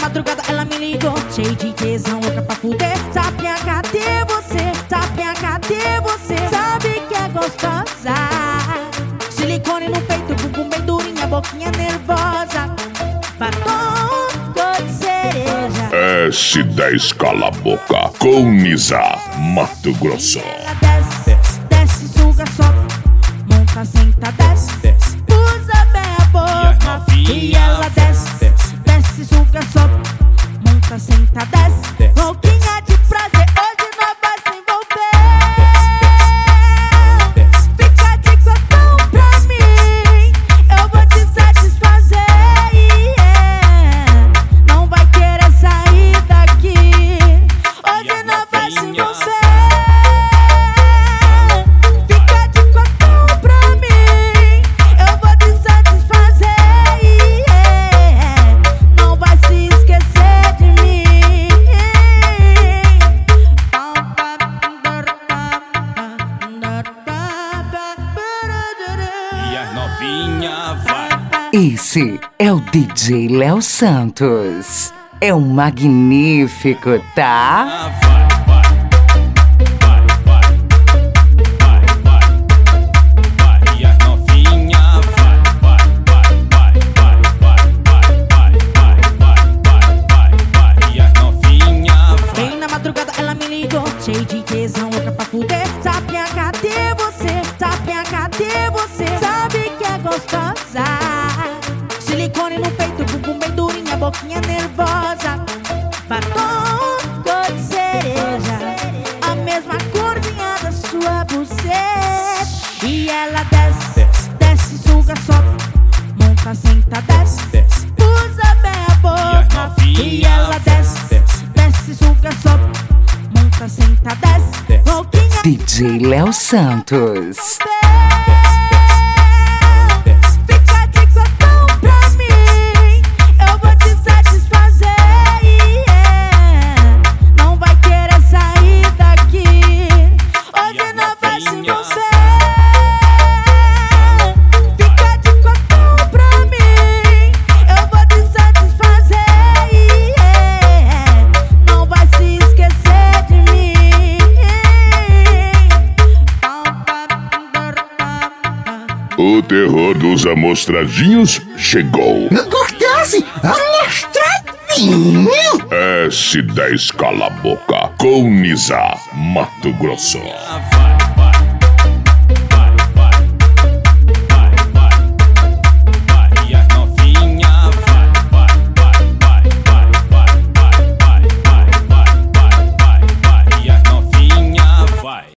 madrugada ela me ligou, cheio de tesão, louca pra fuder. Sapinha, cadê você? Sapinha, cadê você? Sabe que é gostosa. Silicone no peito, bumbum bem durinha, boquinha nervosa. Batom cor de cereja. S10 Cala a Boca com Nisa, Mato Grosso. Ela desce, desce, suga, sobe, monta, senta, desce, usa bem a boca. E ela desce, desce, suga, sobe, monta, senta, desce, louquinha de prazer, hoje nós vai se envolver. Fica de cotão pra mim, eu vou te satisfazer, yeah. Não vai querer sair daqui, hoje nós vai se envolver. Fica de cotão pra mim, eu vou te satisfazer, yeah. Não vai se esquecer de mim. E as novinha vai. Esse é o DJ Léo Santos. É um magnífico, tá? E as novinha E as novinha Bem na madrugada ela me ligou, cheio de tesão, louca pra fuder. Sapinha, cadê você? Sapinha, cadê você? Sabe que é gostosa. Silicone no peito, bumbum bem durinha, boquinha nervosa. Batom cor de cereja, a mesma corzinha da sua buceta. E ela desce, desce, suga, sobe, monta, senta, desce, usa bem a boca. E ela desce, desce, suga, sobe, monta, senta, desce, louquinha DJ Léo Santos. fica de cotão pra mim, eu vou te satisfazer, yeah. Não vai querer sair daqui, hoje nós vai se envolver. Fica de cotão pra mim, eu vou te satisfazer, yeah. Não vai se esquecer de mim. O terror dos amostradinhos chegou. Gostoso, amostradinho. S10 Cala a Boca com Nisa, Mato Grosso.